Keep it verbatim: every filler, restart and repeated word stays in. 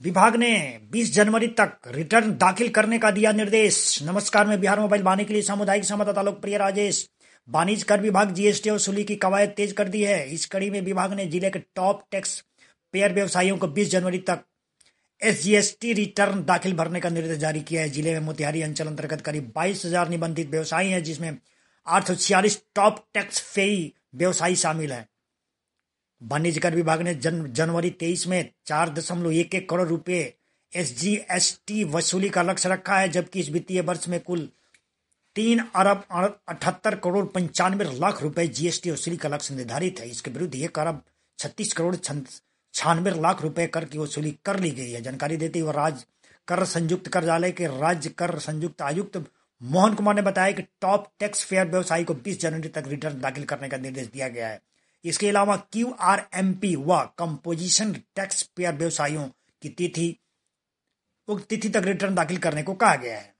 विभाग ने बीस जनवरी तक रिटर्न दाखिल करने का दिया निर्देश। नमस्कार, मैं बिहार मोबाइल वाणी के लिए सामुदायिक संवाददाता लोकप्रिय राजेश। वाणिज्य कर विभाग जीएसटी वसूली की कवायद तेज कर दी है। इस कड़ी में विभाग ने जिले के टॉप टैक्स पेयर व्यवसायियों को बीस जनवरी तक एसजीएसटी रिटर्न दाखिल भरने का निर्देश जारी किया है। जिले में मोतिहारी अंचल अंतर्गत करीब बाईस हजार निबंधित व्यवसायी हैं, जिसमें आठ सौ छियालीस टॉप टैक्स पेई व्यवसायी शामिल हैं। वाणिज्य कर विभाग ने जन, जनवरी तेईस में चार दशमलव एक एक करोड़ रुपए एसजीएसटी वसूली का लक्ष्य रखा है, जबकि इस वित्तीय वर्ष में कुल तीन अरब अठहत्तर करोड़ पंचानवे लाख रुपए जीएसटी वसूली का लक्ष्य निर्धारित है। इसके विरुद्ध एक अरब छत्तीस करोड़ छियानवे लाख रुपए कर की वसूली कर ली गई है। जानकारी देते हुए राज्य कर संयुक्त कार्यालय के राज्य कर संयुक्त आयुक्त मोहन कुमार ने बताया कि टॉप टैक्स पेयर व्यवसायी को बीस जनवरी तक रिटर्न दाखिल करने का निर्देश दिया गया है। इसके अलावा क्यूआरएमपी व कंपोजिशन टैक्स पेयर व्यवसायियों की तिथि उक्त तिथि तक रिटर्न दाखिल करने को कहा गया है।